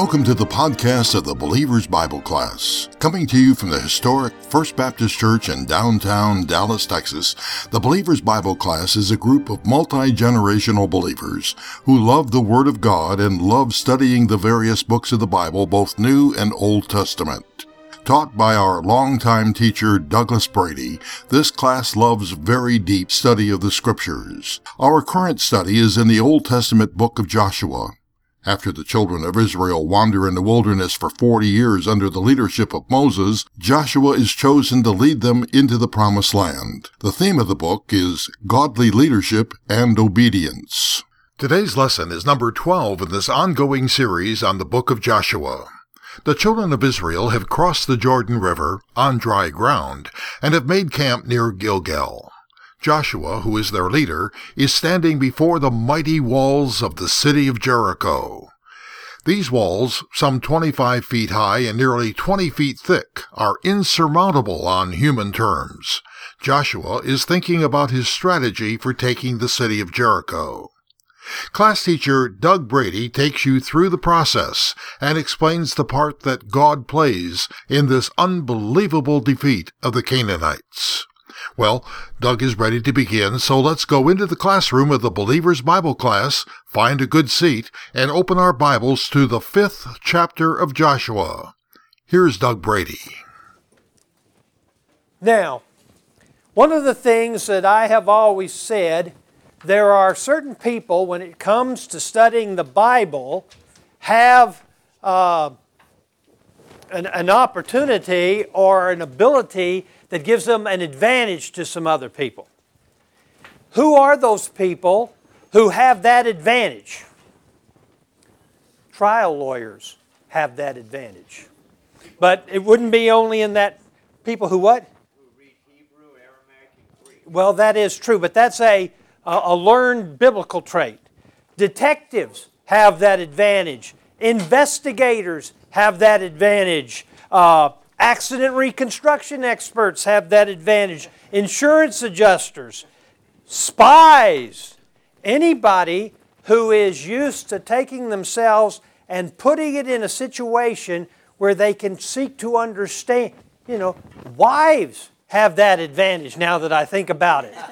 Welcome to the podcast of the Believer's Bible Class. Coming to you from the historic First Baptist Church in downtown Dallas, Texas, the Believer's Bible Class is a group of multi-generational believers who love the Word of God and love studying the various books of the Bible, both New and Old Testament. Taught by our longtime teacher, Douglas Brady, this class loves very deep study of the Scriptures. Our current study is in the Old Testament book of Joshua. After the children of Israel wander in the wilderness for 40 years under the leadership of Moses, Joshua is chosen to lead them into the Promised Land. The theme of the book is Godly Leadership and Obedience. Today's lesson is number 12 in this ongoing series on the book of Joshua. The children of Israel have crossed the Jordan River on dry ground and have made camp near Gilgal. Joshua, who is their leader, is standing before the mighty walls of the city of Jericho. These walls, some 25 feet high and nearly 20 feet thick, are insurmountable on human terms. Joshua is thinking about his strategy for taking the city of Jericho. Class teacher Doug Brady takes you through the process and explains the part that God plays in this unbelievable defeat of the Canaanites. Well, Doug is ready to begin, so let's go into the classroom of the Believer's Bible Class, find a good seat, and open our Bibles to the 5th chapter of Joshua. Here's Doug Brady. Now, one of the things that I have always said, there are certain people, when it comes to studying the Bible, have an opportunity or an ability that gives them an advantage to some other people. Who are those people who have that advantage? Trial lawyers have that advantage. But it wouldn't be only in that people who what? Who read Hebrew, Aramaic, and Greek. Well, that is true, but that's a learned biblical trait. Detectives have that advantage. Investigators have that advantage. Accident reconstruction experts have that advantage. Insurance adjusters, spies, anybody who is used to taking themselves and putting it in a situation where they can seek to understand. Wives have that advantage now that I think about it.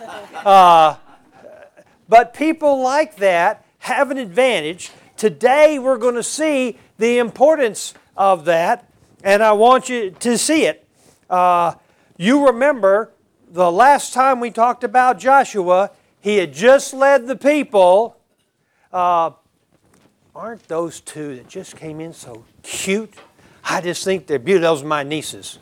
But people like that have an advantage. Today we're going to see the importance of that. And I want you to see it. You remember the last time we talked about Joshua, he had just led the people. Aren't those two that just came in so cute? I just think they're beautiful. Those are my nieces,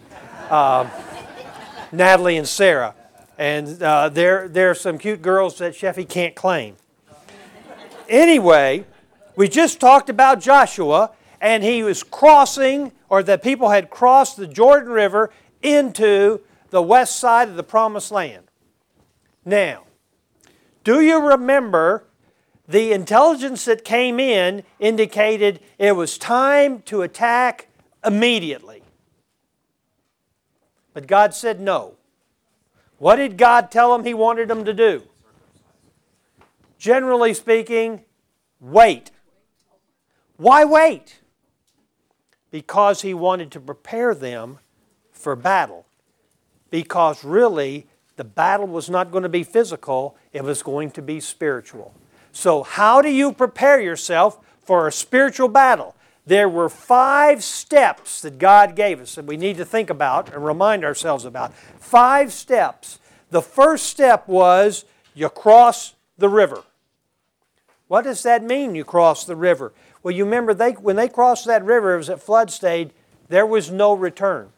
Natalie and Sarah. And there are some cute girls that Sheffy can't claim. Anyway, we just talked about Joshua, and he was crossing, or the people had crossed the Jordan River into the west side of the Promised Land. Now, do you remember the intelligence that came in indicated it was time to attack immediately? But God said no. What did God tell them He wanted them to do? Generally speaking, wait. Why wait? Because He wanted to prepare them for battle. Because really, the battle was not going to be physical, it was going to be spiritual. So how do you prepare yourself for a spiritual battle? There were 5 steps that God gave us that we need to think about and remind ourselves about. 5 steps. The first step was you cross the river. What does that mean, you cross the river? Well, you remember when they crossed that river, it was at flood stage, there was no return.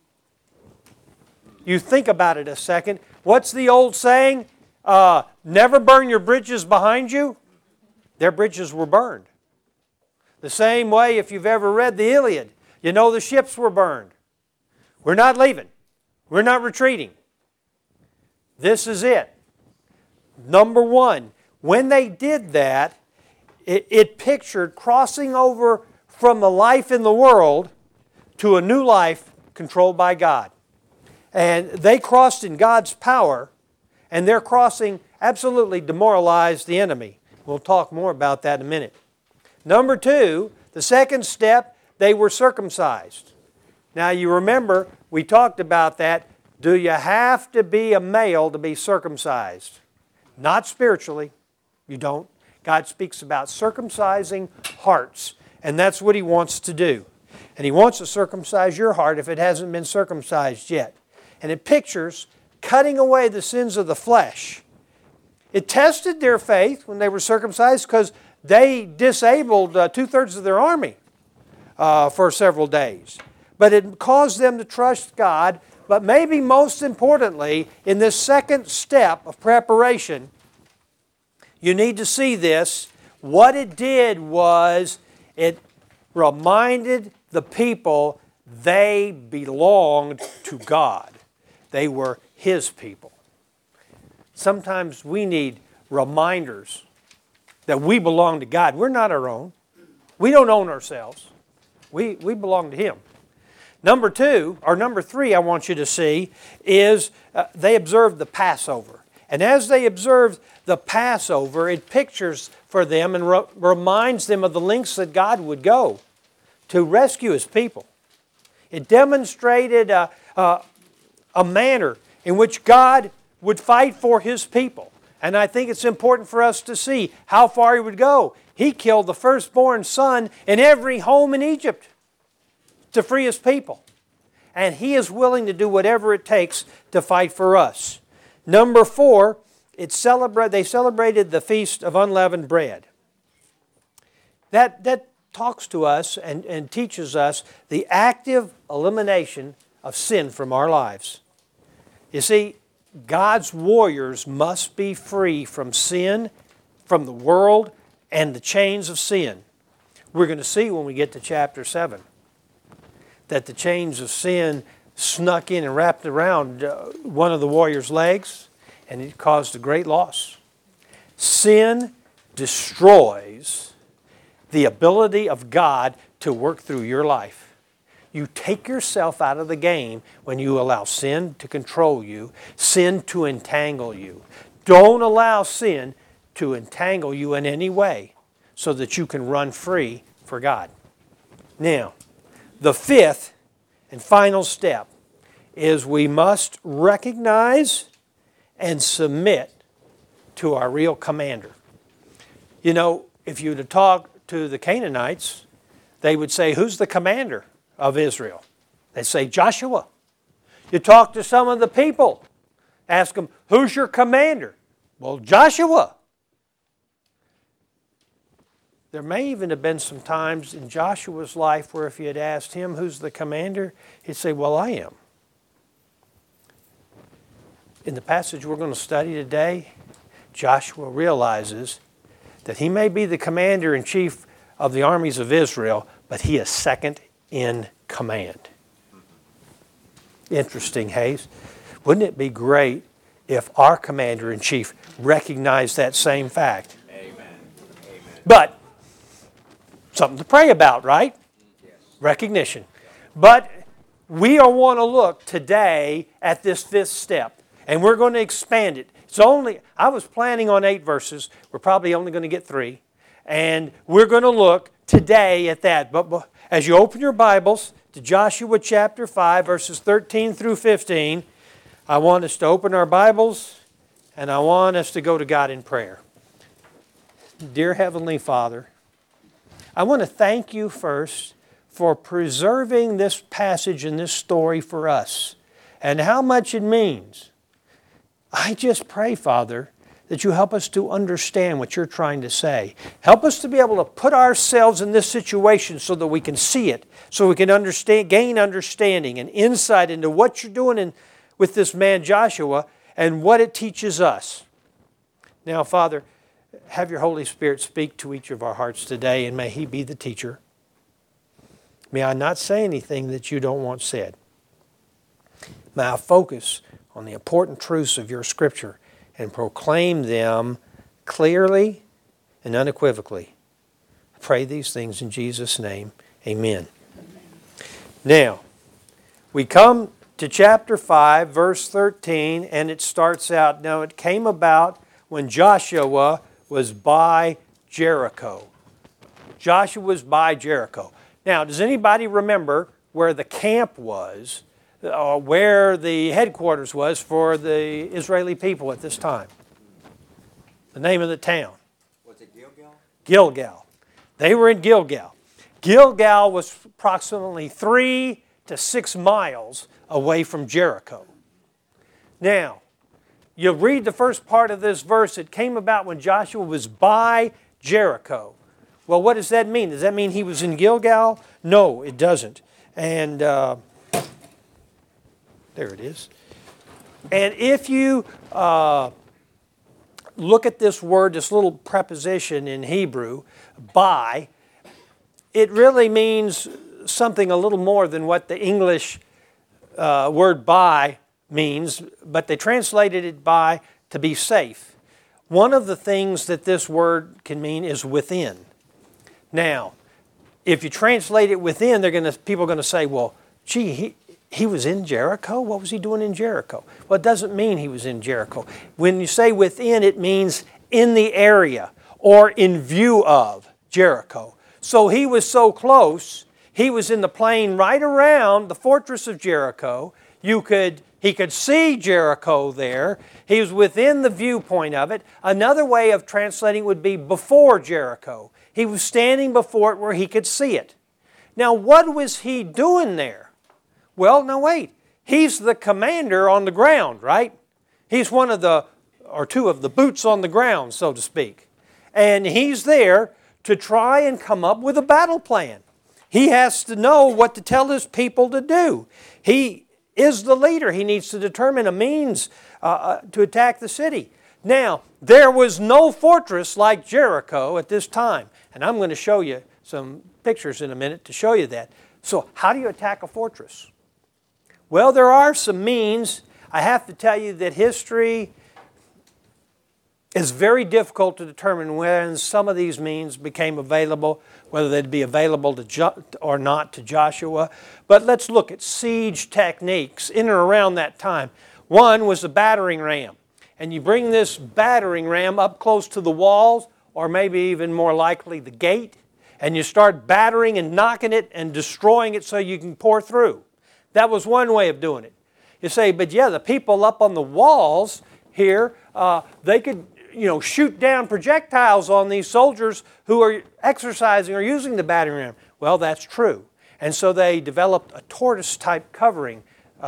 You think about it a second. What's the old saying? Never burn your bridges behind you. Their bridges were burned. The same way, if you've ever read the Iliad, you know the ships were burned. We're not leaving. We're not retreating. This is it. Number 1, when they did that, it pictured crossing over from the life in the world to a new life controlled by God. And they crossed in God's power, and their crossing absolutely demoralized the enemy. We'll talk more about that in a minute. Number 2, The second step, they were circumcised. Now you remember, we talked about that. Do you have to be a male to be circumcised? Not spiritually. You don't. God speaks about circumcising hearts, and that's what He wants to do. And He wants to circumcise your heart if it hasn't been circumcised yet. And it pictures cutting away the sins of the flesh. It tested their faith when they were circumcised because they disabled 2/3 of their army for several days. But it caused them to trust God. But maybe most importantly, in this second step of preparation, you need to see this. What it did was it reminded the people they belonged to God. They were His people. Sometimes we need reminders that we belong to God. We're not our own. We don't own ourselves. We belong to Him. Number three I want you to see is they observed the Passover. And as they observed the Passover, it pictures for them and reminds them of the lengths that God would go to rescue His people. It demonstrated a manner in which God would fight for His people. And I think it's important for us to see how far He would go. He killed the firstborn son in every home in Egypt to free His people. And He is willing to do whatever it takes to fight for us. Number 4, they celebrated the Feast of Unleavened Bread. That talks to us and teaches us the active elimination of sin from our lives. You see, God's warriors must be free from sin, from the world, and the chains of sin. We're going to see when we get to chapter 7 that the chains of sin snuck in and wrapped around one of the warrior's legs, and it caused a great loss. Sin destroys the ability of God to work through your life. You take yourself out of the game when you allow sin to control you, sin to entangle you. Don't allow sin to entangle you in any way so that you can run free for God. Now, the fifth and final step is we must recognize and submit to our real commander. You know, if you were to talk to the Canaanites, they would say, who's the commander of Israel? They'd say, Joshua. You talk to some of the people, ask them, who's your commander? Well, Joshua. There may even have been some times in Joshua's life where if you had asked him who's the commander, he'd say, well, I am. In the passage we're going to study today, Joshua realizes that he may be the commander-in-chief of the armies of Israel, but he is second in command. Interesting, Hayes. Wouldn't it be great if our commander-in-chief recognized that same fact? Amen. But something to pray about, right? Yes. Recognition. But we want to look today at this fifth step, and we're going to expand it. I was planning on 8 verses. We're probably only going to get 3. And we're going to look today at that. But as you open your Bibles to Joshua chapter 5, verses 13 through 15, I want us to open our Bibles, and I want us to go to God in prayer. Dear Heavenly Father, I want to thank You first for preserving this passage and this story for us and how much it means. I just pray, Father, that You help us to understand what You're trying to say. Help us to be able to put ourselves in this situation so that we can see it, so we can gain understanding and insight into what You're doing with this man Joshua and what it teaches us. Now, Father, have Your Holy Spirit speak to each of our hearts today, and may He be the teacher. May I not say anything that You don't want said. May I focus on the important truths of Your Scripture and proclaim them clearly and unequivocally. I pray these things in Jesus' name. Amen. Now, we come to chapter 5, verse 13, and it starts out, now it came about when Joshua was by Jericho. Joshua was by Jericho. Now, does anybody remember where the camp was, or where the headquarters was for the Israeli people at this time? The name of the town? Was it Gilgal? Gilgal. They were in Gilgal. Gilgal was approximately 3 to 6 miles away from Jericho. Now, you read the first part of this verse. It came about when Joshua was by Jericho. Well, what does that mean? Does that mean he was in Gilgal? No, it doesn't. And there it is. And if you look at this word, this little preposition in Hebrew, by, it really means something a little more than what the English word by means, but they translated it by to be safe. One of the things that this word can mean is within. Now, if you translate it within, people are going to say, well, gee, he was in Jericho? What was he doing in Jericho? Well, it doesn't mean he was in Jericho. When you say within, it means in the area or in view of Jericho. So he was so close, he was in the plain right around the fortress of Jericho. He could see Jericho there. He was within the viewpoint of it. Another way of translating would be before Jericho. He was standing before it where he could see it. Now, what was he doing there? Well, now wait. He's the commander on the ground, right? He's one of the, or two of the boots on the ground, so to speak. And he's there to try and come up with a battle plan. He has to know what to tell his people to do. He is the leader. He needs to determine a means to attack the city. Now, there was no fortress like Jericho at this time. And I'm going to show you some pictures in a minute to show you that. So, how do you attack a fortress? Well, there are some means. I have to tell you that history is very difficult to determine when some of these means became available, whether they'd be available or not to Joshua. But let's look at siege techniques in and around that time. One was the battering ram. And you bring this battering ram up close to the walls, or maybe even more likely the gate, and you start battering and knocking it and destroying it so you can pour through. That was one way of doing it. You say, but yeah, the people up on the walls here, they could shoot down projectiles on these soldiers who are exercising or using the battering ram. Well, that's true. And so they developed a tortoise-type covering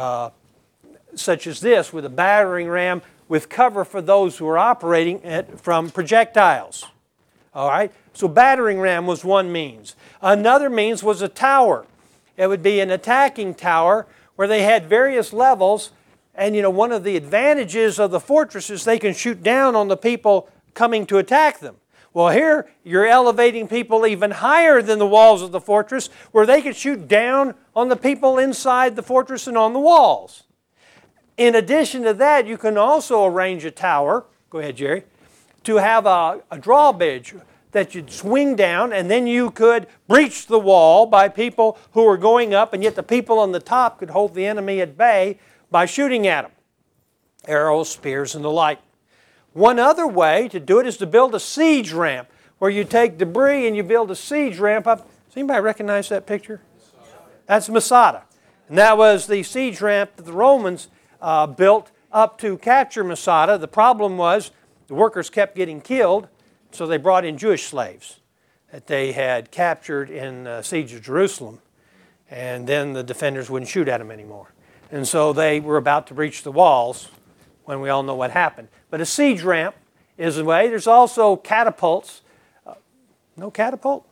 such as this with a battering ram with cover for those who are operating from projectiles. All right? So battering ram was one means. Another means was a tower. It would be an attacking tower where they had various levels. And one of the advantages of the fortress is they can shoot down on the people coming to attack them. Well, here you're elevating people even higher than the walls of the fortress where they could shoot down on the people inside the fortress and on the walls. In addition to that, you can also arrange a tower, go ahead Jerry, to have a drawbridge that you'd swing down, and then you could breach the wall by people who are going up, and yet the people on the top could hold the enemy at bay by shooting at them. Arrows, spears, and the like. One other way to do it is to build a siege ramp, where you take debris and you build a siege ramp up. Does anybody recognize that picture? That's Masada. And that was the siege ramp that the Romans built up to capture Masada. The problem was the workers kept getting killed, so they brought in Jewish slaves that they had captured in the siege of Jerusalem. And then the defenders wouldn't shoot at them anymore. And so they were about to breach the walls when we all know what happened. But a siege ramp is a way. There's also catapults. No catapult?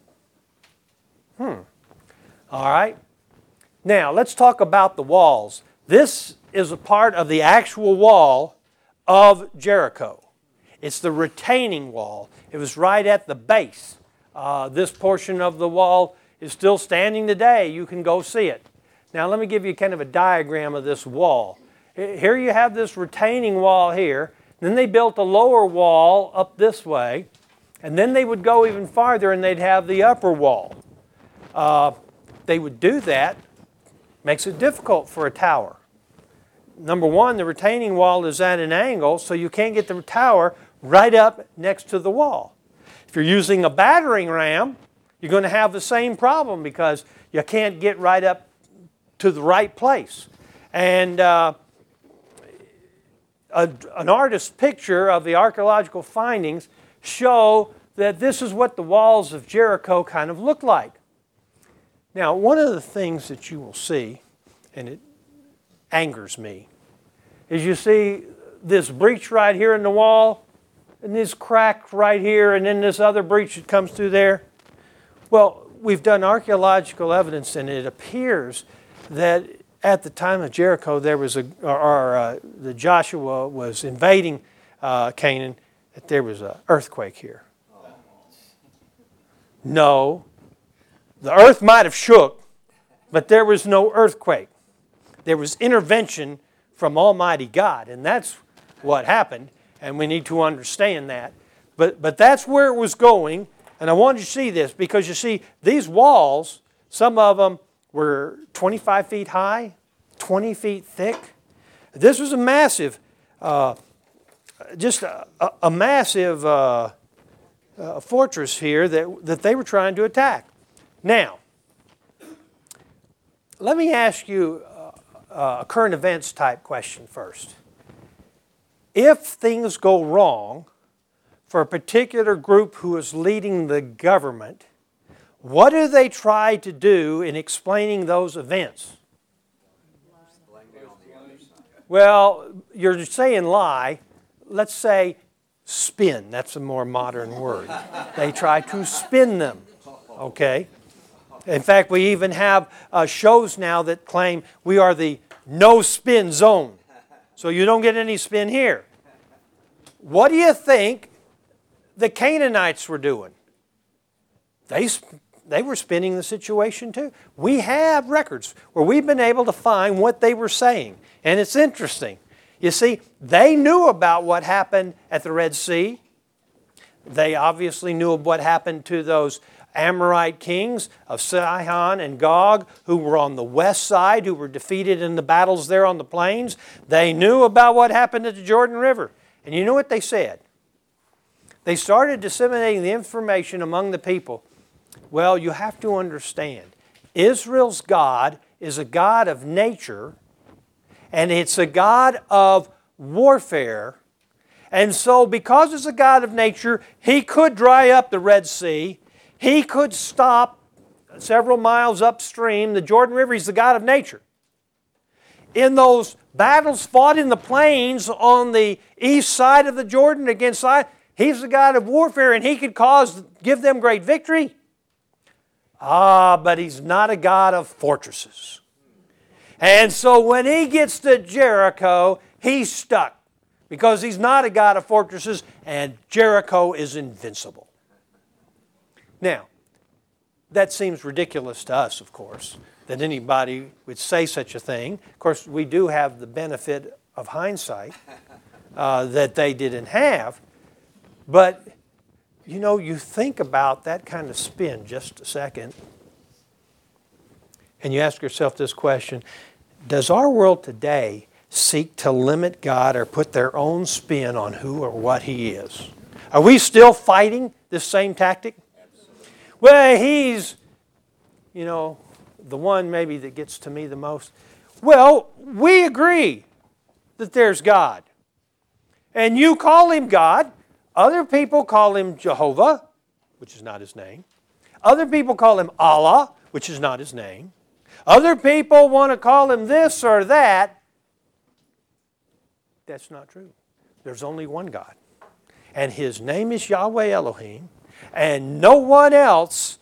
All right. Now, let's talk about the walls. This is a part of the actual wall of Jericho. It's the retaining wall. It was right at the base. This portion of the wall is still standing today. You can go see it. Now let me give you kind of a diagram of this wall. Here you have this retaining wall here. Then they built a lower wall up this way. And then they would go even farther and they'd have the upper wall. They would do that. Makes it difficult for a tower. Number one, the retaining wall is at an angle, so you can't get the tower right up next to the wall. If you're using a battering ram, you're going to have the same problem because you can't get right up to the right place. And an artist's picture of the archaeological findings show that this is what the walls of Jericho kind of look like. Now, one of the things that you will see, and it angers me, is you see this breach right here in the wall, and this crack right here, and then this other breach that comes through there. Well, we've done archaeological evidence, and it appears that at the time of Jericho, there was that Joshua was invading Canaan, that there was an earthquake here. No, the earth might have shook, but there was no earthquake. There was intervention from Almighty God, and that's what happened, and we need to understand that. But that's where it was going, and I wanted you to see this because you see these walls, some of them were 25 feet high, 20 feet thick. This was a massive, just a massive fortress here that they were trying to attack. Now, let me ask you a current events type question first. If things go wrong for a particular group who is leading the government, what do they try to do in explaining those events? Well, you're saying lie. Let's say spin. That's a more modern word. They try to spin them. Okay? In fact, we even have shows now that claim we are the no spin zone. So you don't get any spin here. What do you think the Canaanites were doing? They were spinning the situation too. We have records where we've been able to find what they were saying. And it's interesting. You see, they knew about what happened at the Red Sea. They obviously knew of what happened to those Amorite kings of Sihon and Gog who were on the west side, who were defeated in the battles there on the plains. They knew about what happened at the Jordan River. And you know what they said? They started disseminating the information among the people. Well, you have to understand, Israel's God is a God of nature, and it's a God of warfare. And so because it's a God of nature, He could dry up the Red Sea. He could stop several miles upstream the Jordan River. He's the God of nature. In those battles fought in the plains on the east side of the Jordan against Sihon, He's the God of warfare, and He could give them great victory. But He's not a God of fortresses. And so when He gets to Jericho, He's stuck because He's not a God of fortresses, and Jericho is invincible. Now, that seems ridiculous to us, of course, that anybody would say such a thing. Of course, we do have the benefit of hindsight that they didn't have. But, you know, you think about that kind of spin just a second, and you ask yourself this question: does our world today seek to limit God or put their own spin on who or what He is? Are we still fighting this same tactic? Well, He's, you know, the one maybe that gets to me the most. Well, we agree that there's God. And you call Him God. Other people call Him Jehovah, which is not His name. Other people call Him Allah, which is not His name. Other people want to call Him this or that. That's not true. There's only one God. And His name is Yahweh Elohim. And no one else.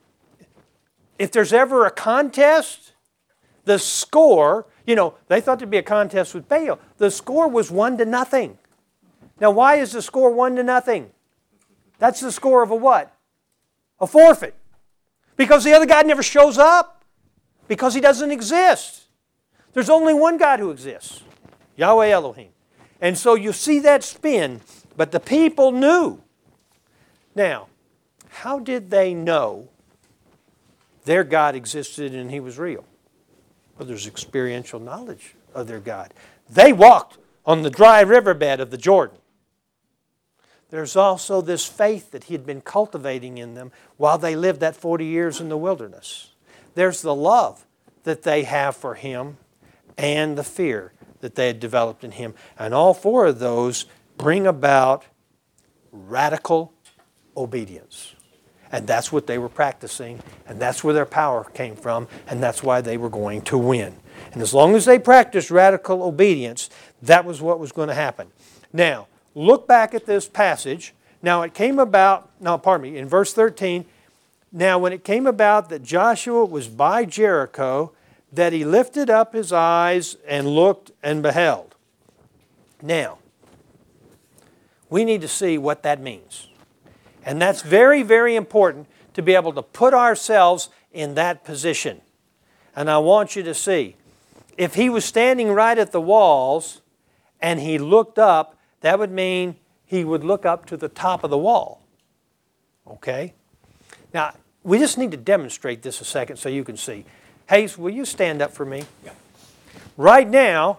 If there's ever a contest, the score, you know, they thought there'd be a contest with Baal. The score was 1-0. Now, why is the score 1-0? That's the score of a what? A forfeit. Because the other God never shows up. Because He doesn't exist. There's only one God who exists. Yahweh Elohim. And so you see that spin, but the people knew. Now, how did they know their God existed and He was real? Well, there's experiential knowledge of their God. They walked on the dry riverbed of the Jordan. there's also this faith that he had been cultivating in them while they lived that 40 years in the wilderness. There's the love that they have for him and the fear that they had developed in him. And all four of those bring about radical obedience. And that's what they were practicing, and that's where their power came from, and that's why they were going to win. And as long as they practiced radical obedience, that was what was going to happen. Now, look back at this passage. Now, it came about, in verse 13, now when it came about that Joshua was by Jericho, that he lifted up his eyes and looked and beheld. Now, we need to see what that means. And that's very, very important to be able to put ourselves in that position. And I want you to see, if he was standing right at the walls and he looked up, that would mean he would look up to the top of the wall. Okay? Now, we just need to demonstrate this a second so you can see. Hayes, will you stand up for me? Yeah. Right now,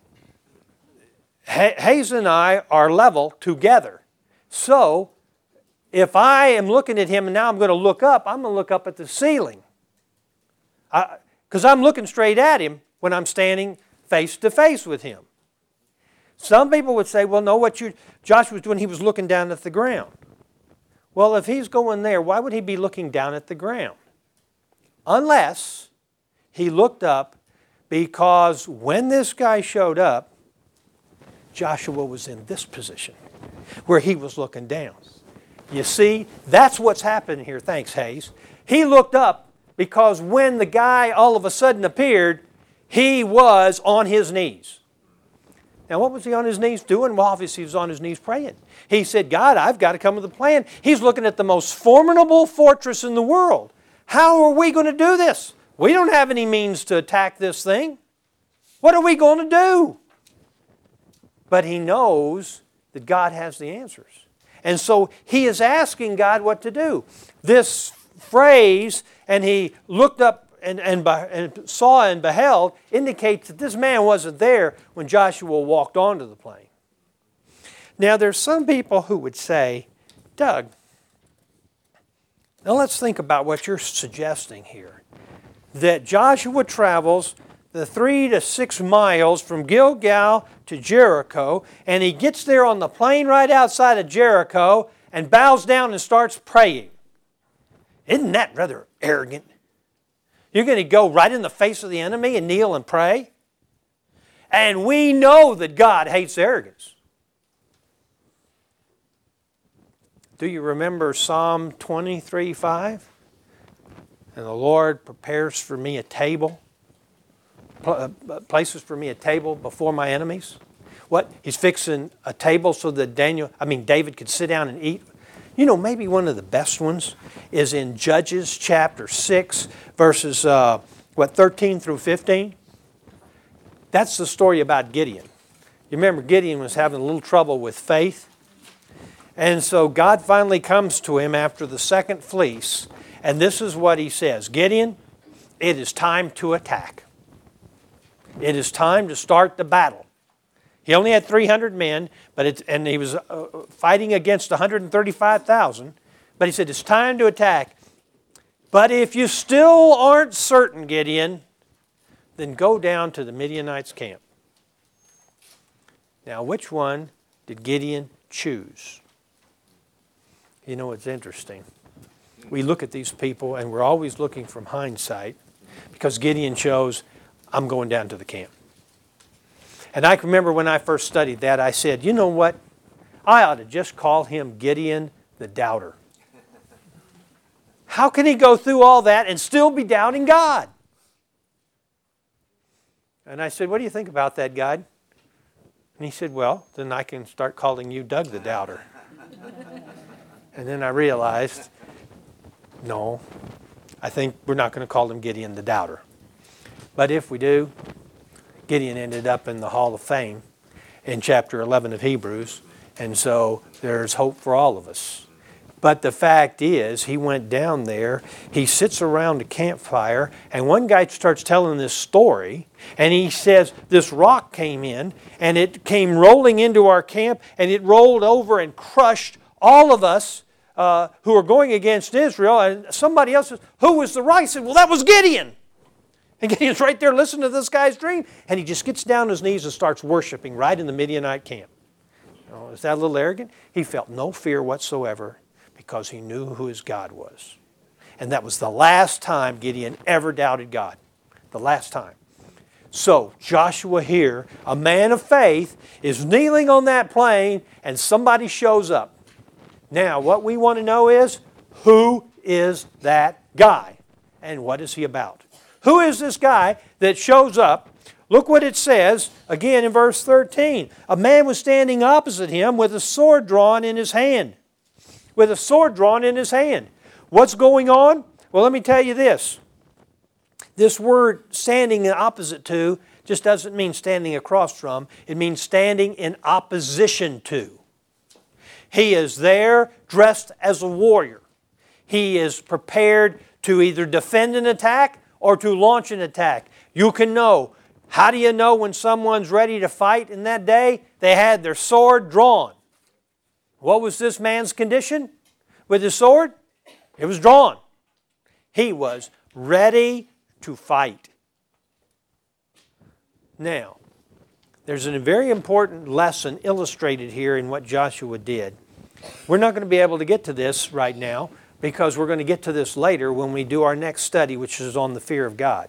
Hayes and I are level together. So, if I am looking at him and now I'm going to look up, I'm going to look up at the ceiling. Because I'm looking straight at him when I'm standing face to face with him. Some people would say, well, no, Joshua was doing, he was looking down at the ground. Well, if he's going there, why would he be looking down at the ground? Unless he looked up, because when this guy showed up, Joshua was in this position where he was looking down. You see, that's what's happening here. Thanks, Hayes. He looked up because when the guy all of a sudden appeared, he was on his knees. Now, what was he on his knees doing? Well, obviously he was on his knees praying. He said, God, I've got to come with a plan. He's looking at the most formidable fortress in the world. How are we going to do this? We don't have any means to attack this thing. What are we going to do? But he knows that God has the answers. And so he is asking God what to do. This phrase, and he looked up and saw and beheld, indicates that this man wasn't there when Joshua walked onto the plain. Now there's some people who would say, Doug, now let's think about what you're suggesting here. That Joshua travels the 3 to 6 miles from Gilgal to Jericho, and he gets there on the plain right outside of Jericho and bows down and starts praying. Isn't that rather arrogant? You're going to go right in the face of the enemy and kneel and pray? And we know that God hates arrogance. Do you remember Psalm 23:5? And the Lord prepares for me a table, places for me a table before my enemies. What? He's fixing a table so that David could sit down and eat. You know, maybe one of the best ones is in Judges chapter 6, verses 13 through 15. That's the story about Gideon. You remember Gideon was having a little trouble with faith. And so God finally comes to him after the second fleece. And this is what he says. Gideon, it is time to attack. It is time to start the battle. He only had 300 men, and he was fighting against 135,000. But he said, it's time to attack. But if you still aren't certain, Gideon, then go down to the Midianites' camp. Now, which one did Gideon choose? You know, it's interesting. We look at these people, and we're always looking from hindsight, because Gideon chose, I'm going down to the camp. And I can remember when I first studied that, I said, you know what? I ought to just call him Gideon the Doubter. How can he go through all that and still be doubting God? And I said, what do you think about that, God? And he said, well, then I can start calling you Doug the Doubter. And then I realized, no, I think we're not going to call him Gideon the Doubter. But if we do, Gideon ended up in the Hall of Fame in chapter 11 of Hebrews, and so there's hope for all of us. But the fact is, he went down there, he sits around a campfire, and one guy starts telling this story, and he says, this rock came in, and it came rolling into our camp, and it rolled over and crushed all of us who are going against Israel, and somebody else says, who was the right? He said, well, that was Gideon. And Gideon's right there listening to this guy's dream. And he just gets down on his knees and starts worshiping right in the Midianite camp. Oh, is that a little arrogant? He felt no fear whatsoever because he knew who his God was. And that was the last time Gideon ever doubted God. The last time. So Joshua here, a man of faith, is kneeling on that plain and somebody shows up. Now, what we want to know is, who is that guy? And what is he about? Who is this guy that shows up? Look what it says, again in verse 13. A man was standing opposite him with a sword drawn in his hand. With a sword drawn in his hand. What's going on? Well, let me tell you this. This word standing opposite to just doesn't mean standing across from. It means standing in opposition to. He is there dressed as a warrior. He is prepared to either defend an attack or to launch an attack. You can know. How do you know when someone's ready to fight in that day? They had their sword drawn. What was this man's condition with his sword? It was drawn. He was ready to fight. Now, there's a very important lesson illustrated here in what Joshua did. We're not going to be able to get to this right now because we're going to get to this later when we do our next study, which is on the fear of God.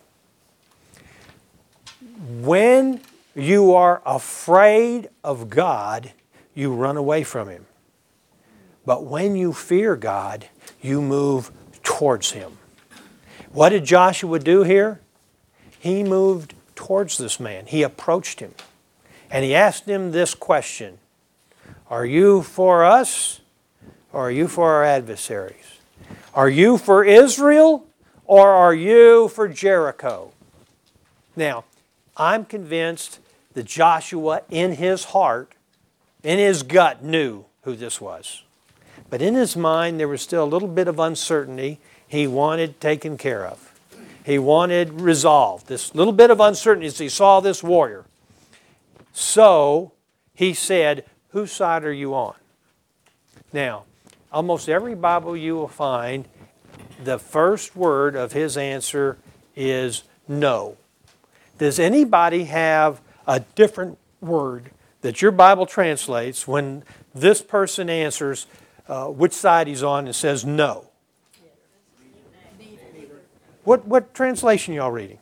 When you are afraid of God, you run away from Him. But when you fear God, you move towards Him. What did Joshua do here? He moved towards this man. He approached him. And he asked him this question. Are you for us or are you for our adversaries? Are you for Israel or are you for Jericho? Now, I'm convinced that Joshua in his heart, in his gut, knew who this was. But in his mind, there was still a little bit of uncertainty he wanted taken care of. He wanted resolved. This little bit of uncertainty as he saw this warrior. So he said, whose side are you on? Now, almost every Bible you will find, the first word of his answer is no. Does anybody have a different word that your Bible translates when this person answers which side he's on and says no? What translation y'all reading?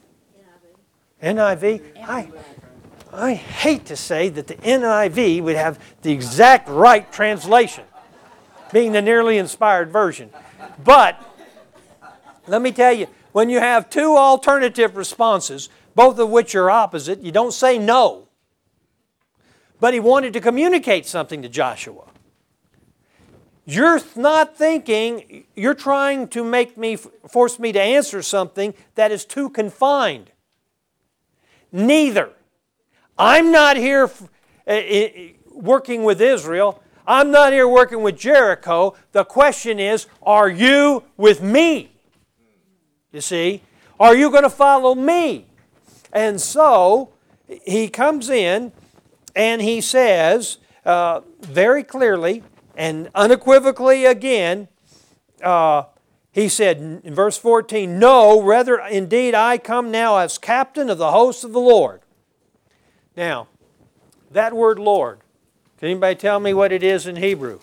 NIV? I hate to say that the NIV would have the exact right translation, being the nearly inspired version. But let me tell you, when you have two alternative responses, both of which are opposite, you don't say no. But he wanted to communicate something to Joshua. You're not thinking, you're trying to force me to answer something that is too confined. Neither. I'm not here working with Israel. I'm not here working with Jericho. The question is, are you with me? You see? Are you going to follow me? And so, he comes in and he says very clearly, and unequivocally again, he said in verse 14, no, rather indeed I come now as captain of the hosts of the Lord. Now, that word Lord, can anybody tell me what it is in Hebrew?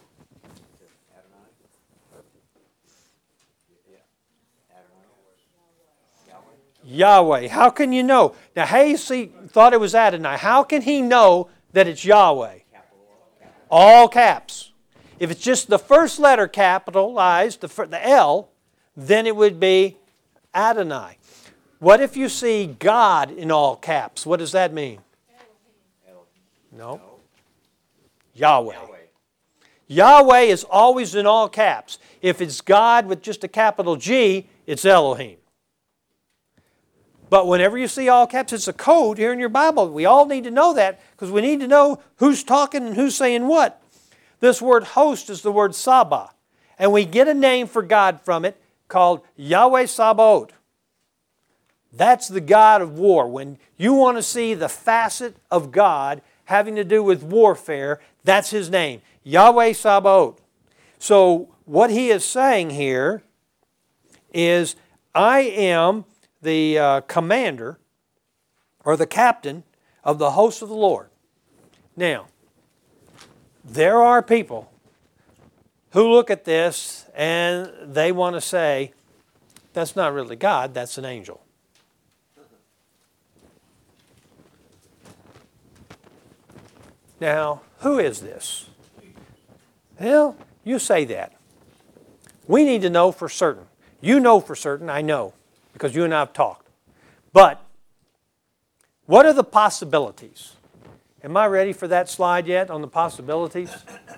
Yahweh. How can you know? Now, Hasey thought it was Adonai. How can he know that it's Yahweh? All caps. If it's just the first letter capitalized, the L, then it would be Adonai. What if you see God in all caps? What does that mean? No. Yahweh. Yahweh is always in all caps. If it's God with just a capital G, it's Elohim. But whenever you see all caps, it's a code here in your Bible. We all need to know that because we need to know who's talking and who's saying what. This word host is the word Sabah. And we get a name for God from it called Yahweh Sabaoth. That's the God of war. When you want to see the facet of God having to do with warfare, that's His name, Yahweh Sabaoth. So what he is saying here is, I am the commander or the captain of the host of the Lord. Now, there are people who look at this and they want to say, that's not really God, that's an angel. Now, who is this? Well, you say that. We need to know for certain. You know for certain, I know, because you and I have talked. But what are the possibilities? Am I ready for that slide yet on the possibilities?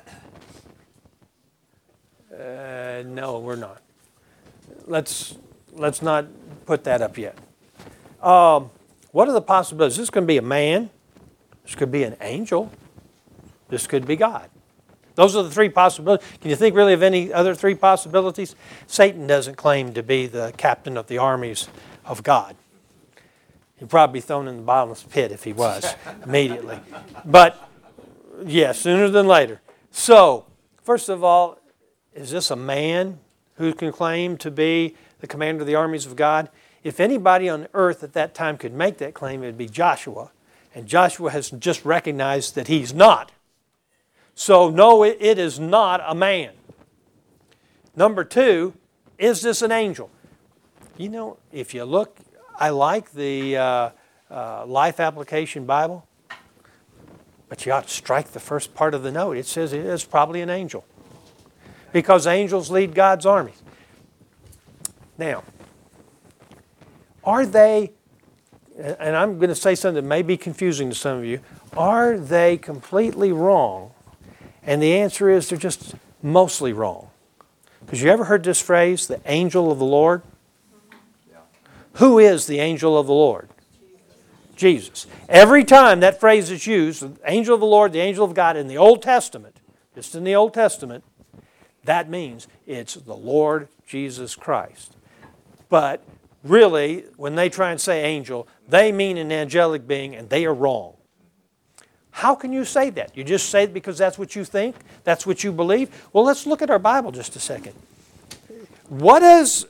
No, we're not. Let's not put that up yet. What are the possibilities? This could be a man. This could be an angel. This could be God. Those are the three possibilities. Can you think really of any other three possibilities? Satan doesn't claim to be the captain of the armies of God. He'd probably be thrown in the bottomless pit if he was, immediately. But, yeah, sooner than later. So, first of all, is this a man who can claim to be the commander of the armies of God? If anybody on earth at that time could make that claim, it would be Joshua. And Joshua has just recognized that he's not. So, no, it is not a man. Number two, is this an angel? You know, if you look, I like the Life Application Bible, but you ought to strike the first part of the note. It says it is probably an angel, because angels lead God's armies. Now, are they, and I'm going to say something that may be confusing to some of you, are they completely wrong? And the answer is they're just mostly wrong. Because you ever heard this phrase, the angel of the Lord? Yeah. Who is the angel of the Lord? Jesus. Every time that phrase is used, the angel of the Lord, the angel of God, in the Old Testament, just in the Old Testament, that means it's the Lord Jesus Christ. But really, when they try and say angel, they mean an angelic being, and they are wrong. How can you say that? You just say it because that's what you think? That's what you believe? Well, let's look at our Bible just a second. What does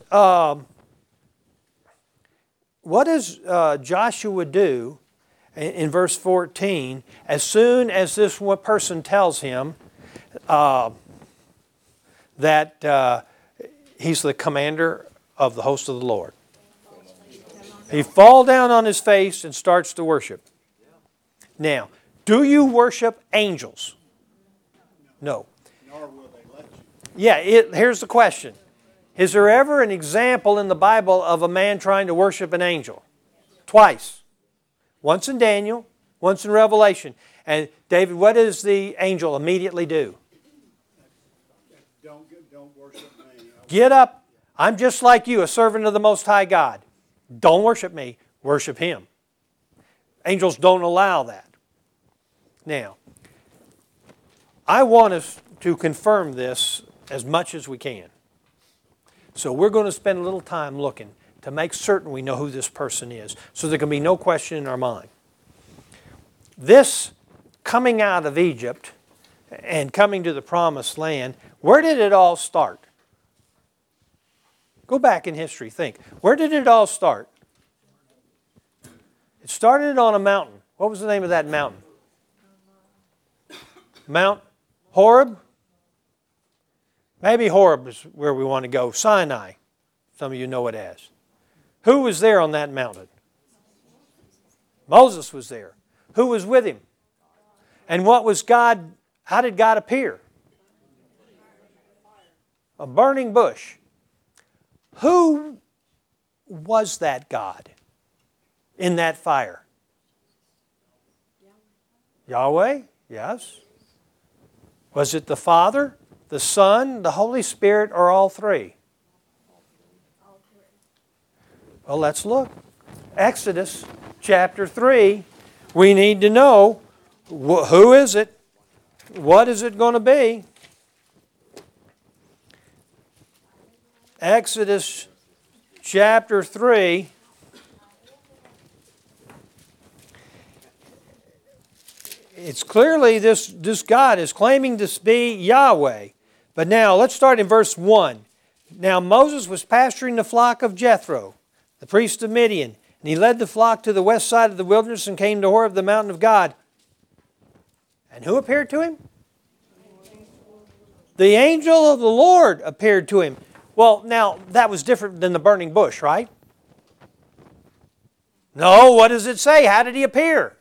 Joshua do in verse 14 as soon as this one person tells him that he's the commander of the host of the Lord? He falls down on his face and starts to worship. Now, do you worship angels? No. Nor will they let you. Yeah, here's the question. Is there ever an example in the Bible of a man trying to worship an angel? Twice. Once in Daniel, once in Revelation. And David, what does the angel immediately do? Don't worship me. Get up. I'm just like you, a servant of the Most High God. Don't worship me. Worship Him. Angels don't allow that. Now, I want us to confirm this as much as we can. So we're going to spend a little time looking to make certain we know who this person is, so there can be no question in our mind. This coming out of Egypt and coming to the Promised Land, where did it all start? Go back in history, think. Where did it all start? It started on a mountain. What was the name of that mountain? Mount Horeb? Maybe Horeb is where we want to go. Sinai. Some of you know it as. Who was there on that mountain? Moses was there. Who was with him? And what was God? How did God appear? A burning bush. Who was that God in that fire? Yahweh? Yes. Was it the Father, the Son, the Holy Spirit, or all three? Well, let's look. Exodus chapter 3. We need to know who is it? What is it going to be? Exodus chapter 3. It's clearly this God is claiming to be Yahweh. But now, let's start in verse 1. Now Moses was pasturing the flock of Jethro, the priest of Midian, and he led the flock to the west side of the wilderness and came to Horeb, the mountain of God. And who appeared to him? The angel of the Lord appeared to him. Well, now, that was different than the burning bush, right? No, what does it say? How did he appear?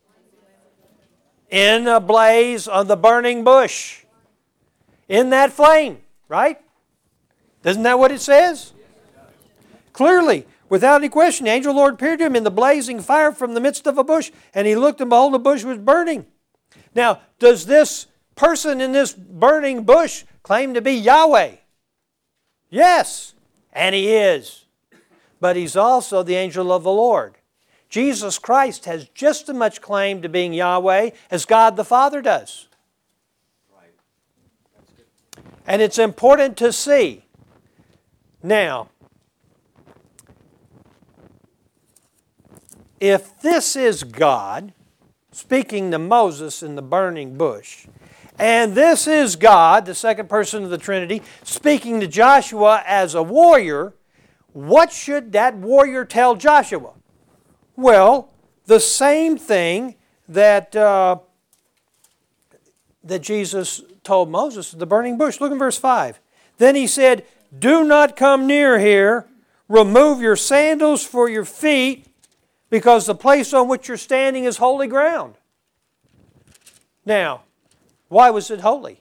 In a blaze of the burning bush. In that flame, right? Isn't that what it says? Clearly, without any question, the angel of the Lord appeared to him in the blazing fire from the midst of a bush, and he looked, and behold, the bush was burning. Now, does this person in this burning bush claim to be Yahweh? Yes, and he is. But he's also the angel of the Lord. Jesus Christ has just as much claim to being Yahweh as God the Father does. And it's important to see. Now, if this is God speaking to Moses in the burning bush, and this is God, the second person of the Trinity, speaking to Joshua as a warrior, what should that warrior tell Joshua? Well, the same thing that Jesus told Moses at the burning bush. Look in verse 5. Then he said, "Do not come near here. Remove your sandals for your feet, because the place on which you're standing is holy ground." Now, why was it holy?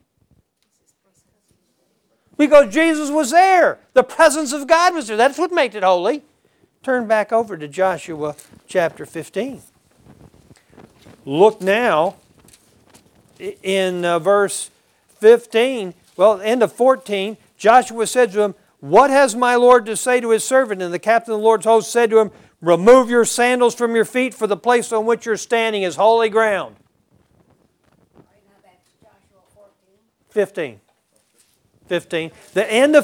Because Jesus was there. The presence of God was there. That's what made it holy. Turn back over to Joshua chapter 15. Look now in verse 15, well, end of 14, Joshua said to him, "What has my Lord to say to his servant?" And the captain of the Lord's host said to him, "Remove your sandals from your feet, for the place on which you're standing is holy ground." 15. The end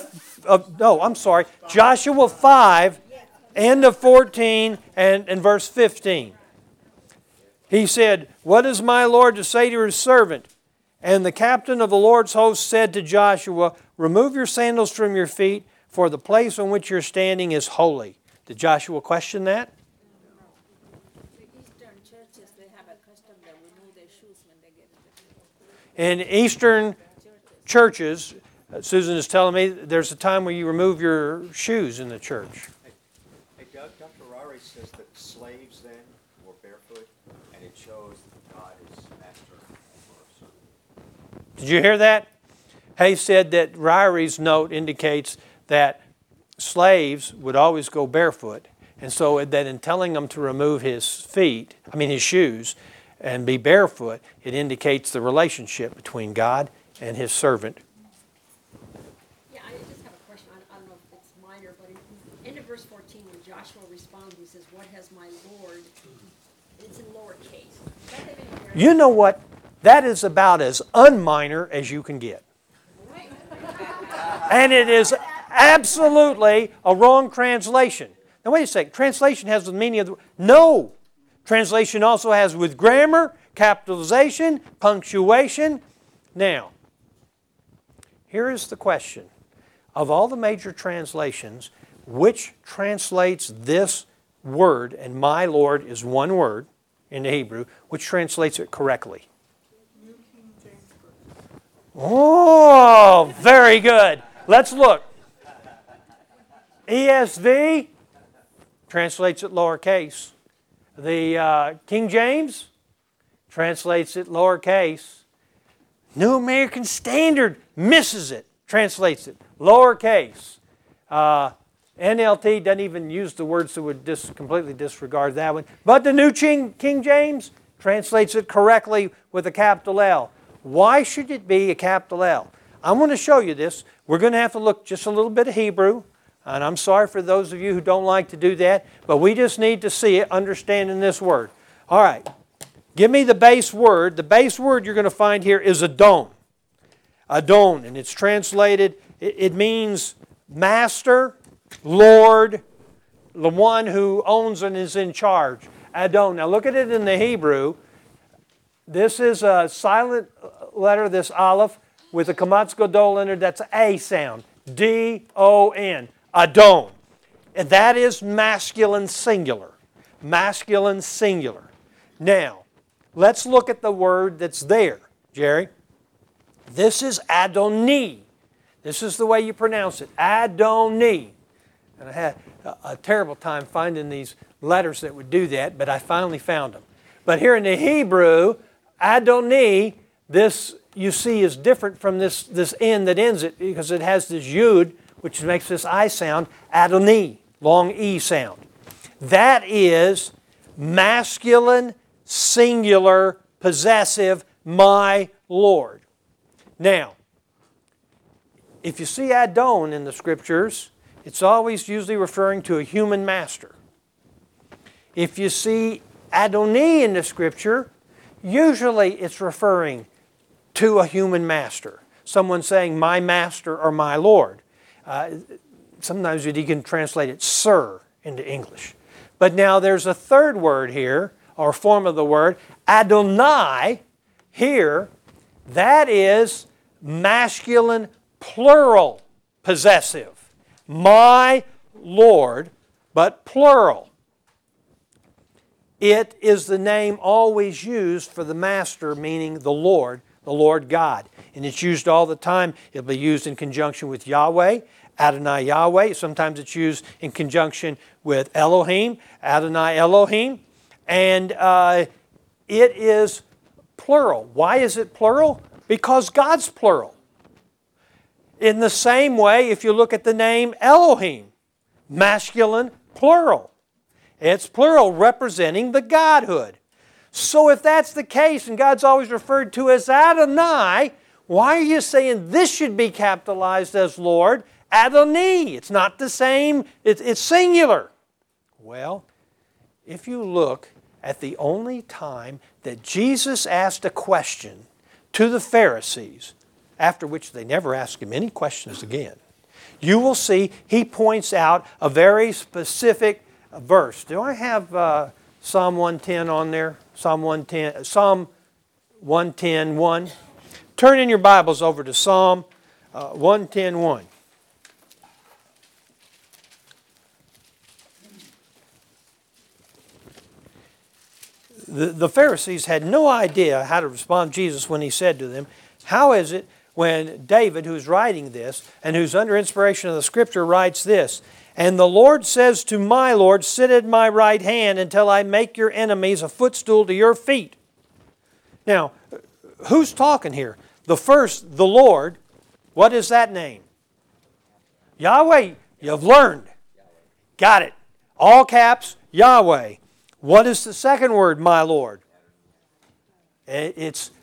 Joshua 5, end of 14 and verse 15. He said, "What is my Lord to say to his servant?" And the captain of the Lord's host said to Joshua, "Remove your sandals from your feet, for the place on which you're standing is holy." Did Joshua question that? The Eastern churches, they have a custom that remove their shoes when they get in the church. In Eastern churches, Susan is telling me there's a time where you remove your shoes in the church. Hey, Dr. Rari says that slaves then were barefoot, and it shows that God is master over a servant. Did you hear that? Hay said that Ryrie's note indicates that slaves would always go barefoot, and so that in telling them to remove his shoes, and be barefoot, it indicates the relationship between God and his servant. Yeah, I just have a question. I don't know if it's minor, but in end of verse 14, when Joshua responds, he says, "What has my Lord?" It's in lowercase. You know what? That is about as unminor as you can get. And it is absolutely a wrong translation. Now wait a second. Translation has the meaning of the... No! Translation also has with grammar, capitalization, punctuation. Now, here is the question. Of all the major translations, which translates this word, and my Lord is one word in the Hebrew, which translates it correctly? Oh, very good. Let's look. ESV translates it lowercase. The King James translates it lowercase. New American Standard misses it, translates it lowercase. NLT doesn't even use the words that would completely disregard that one. But the New King James translates it correctly with a capital L. Why should it be a capital L? I'm going to show you this. We're going to have to look just a little bit of Hebrew. And I'm sorry for those of you who don't like to do that. But we just need to see it, understanding this word. All right. Give me the base word. The base word you're going to find here is Adon. Adon. And it's translated, it means master, Lord, the one who owns and is in charge. Adon. Now look at it in the Hebrew. This is a silent letter, this aleph. with a Kamatz Gadol in it, that's an A sound. D-O-N. Adon. And that is masculine singular. Masculine singular. Now, let's look at the word that's there, Jerry. This is Adoni. This is the way you pronounce it. Adoni. And I had a terrible time finding these letters that would do that, but I finally found them. But here in the Hebrew, Adoni, this you see is different from this N that ends it because it has this Yud, which makes this I sound, Adoni, long E sound. That is masculine, singular, possessive, my Lord. Now, if you see Adon in the Scriptures, it's always usually referring to a human master. If you see Adoni in the Scripture, usually it's referring to a human master. Someone saying, my master or my Lord. Sometimes you can translate it sir into English. But now there's a third word here, or form of the word, Adonai, here, that is masculine plural possessive. My Lord, but plural. It is the name always used for the master, meaning the Lord God. And it's used all the time. It'll be used in conjunction with Yahweh, Adonai Yahweh. Sometimes it's used in conjunction with Elohim, Adonai Elohim. And it is plural. Why is it plural? Because God's plural. In the same way, if you look at the name Elohim, masculine, plural. It's plural, representing the Godhood. So if that's the case, and God's always referred to as Adonai, why are you saying this should be capitalized as Lord? Adoni. It's not the same. It's singular. Well, if you look at the only time that Jesus asked a question to the Pharisees, after which they never asked him any questions again, you will see he points out a very specific verse. Do I have Psalm 110 on there? Psalm 110:1. Turn in your Bibles over to Psalm 110:1. The Pharisees had no idea how to respond to Jesus when he said to them, how is it when David, who's writing this, and who's under inspiration of the Scripture, writes this, and the Lord says to my Lord, sit at my right hand until I make your enemies a footstool to your feet. Now, who's talking here? The first, the Lord, what is that name? Yahweh. You've learned. Got it. All caps, Yahweh. What is the second word, my Lord? It's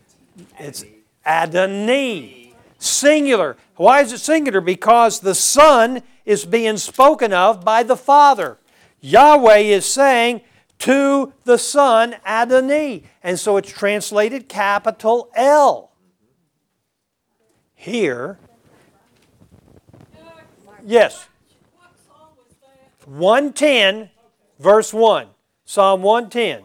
Adoni. Singular. Why is it singular? Because the Son is being spoken of by the Father. Yahweh is saying to the Son, Adoni. And so it's translated capital L. Here. Yes. 110, verse 1. Psalm 110.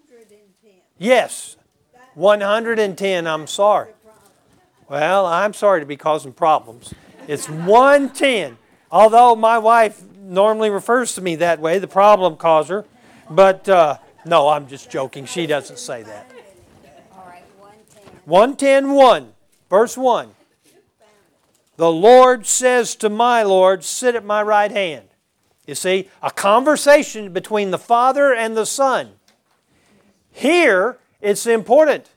Yes. 110, I'm sorry. Well, I'm sorry to be causing problems. It's 110. Although my wife normally refers to me that way, the problem causer. But no, I'm just joking. She doesn't say that. All right, 110. 110:1, verse 1. The Lord says to my Lord, sit at my right hand. You see, a conversation between the Father and the Son. Here, it's important.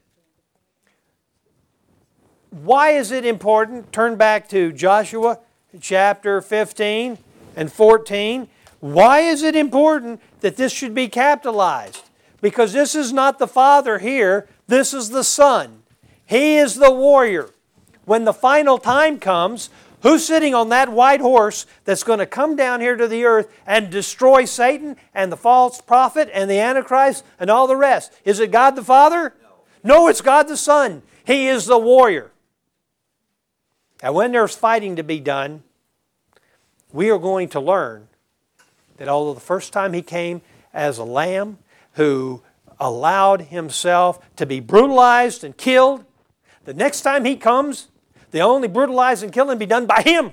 Why is it important? Turn back to Joshua chapter 15 and 14. Why is it important that this should be capitalized? Because this is not the Father here, this is the Son. He is the warrior. When the final time comes, who's sitting on that white horse that's going to come down here to the earth and destroy Satan and the false prophet and the Antichrist and all the rest? Is it God the Father? No, it's God the Son. He is the warrior. And when there's fighting to be done, we are going to learn that although the first time He came as a lamb who allowed Himself to be brutalized and killed, the next time He comes, the only brutalizing and killing be done by Him.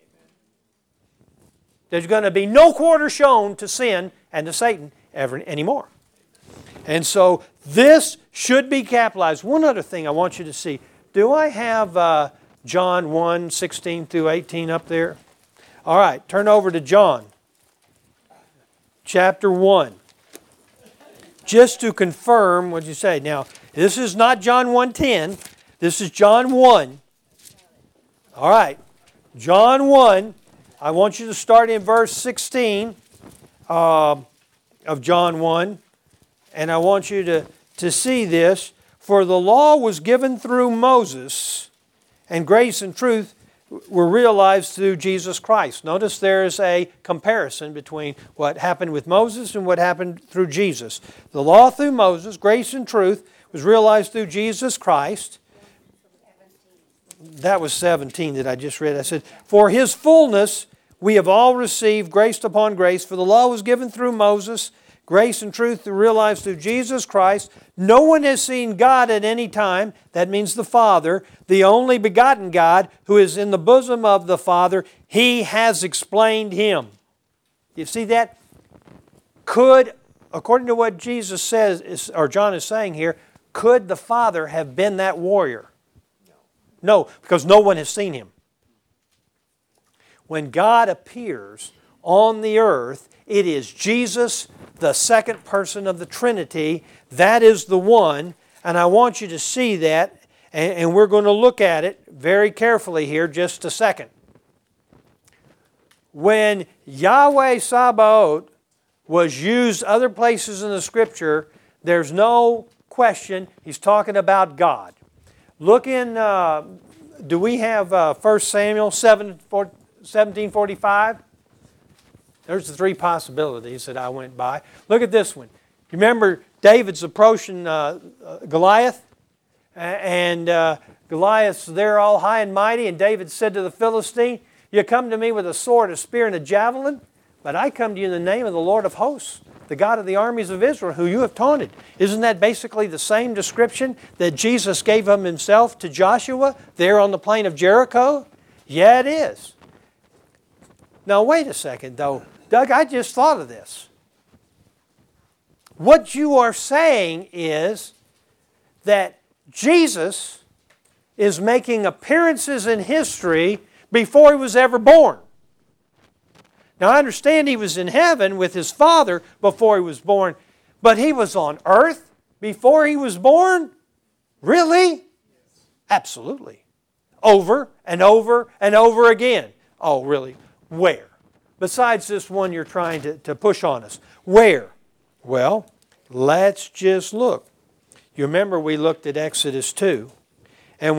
There's going to be no quarter shown to sin and to Satan ever anymore. And so this should be capitalized. One other thing I want you to see. Do I have John 1, 16 through 18 up there? All right, turn over to John chapter 1. Just to confirm what you say. Now, this is not John 1:10. This is John 1. All right, John 1. I want you to start in verse 16 of John 1. And I want you to see this. For the law was given through Moses, and grace and truth were realized through Jesus Christ. Notice there's a comparison between what happened with Moses and what happened through Jesus. The law through Moses, grace and truth, was realized through Jesus Christ. That was 17 that I just read. I said, for His fullness we have all received grace upon grace. For the law was given through Moses, grace and truth realized through Jesus Christ. No one has seen God at any time. That means the Father, the only begotten God who is in the bosom of the Father. He has explained Him. You see that? Could, according to what Jesus says, or John is saying here, could the Father have been that warrior? No, because no one has seen Him. When God appears on the earth, it is Jesus, the second person of the Trinity. That is the one, and I want you to see that, and we're going to look at it very carefully here just a second. When Yahweh Sabaoth was used other places in the Scripture, there's no question He's talking about God. Look in, do we have 1 Samuel 17:45? There's the three possibilities that I went by. Look at this one. You remember David's approaching Goliath? And Goliath's there all high and mighty, and David said to the Philistine, you come to me with a sword, a spear, and a javelin, but I come to you in the name of the Lord of hosts, the God of the armies of Israel, who you have taunted. Isn't that basically the same description that Jesus gave of Himself to Joshua there on the plain of Jericho? Yeah, it is. Now, wait a second, though. Doug, I just thought of this. What you are saying is that Jesus is making appearances in history before He was ever born. Now, I understand He was in heaven with His Father before He was born, but He was on earth before He was born? Really? Absolutely. Over and over and over again. Oh, really? Where? Besides this one you're trying to push on us. Where? Well, let's just look. You remember we looked at Exodus 2, and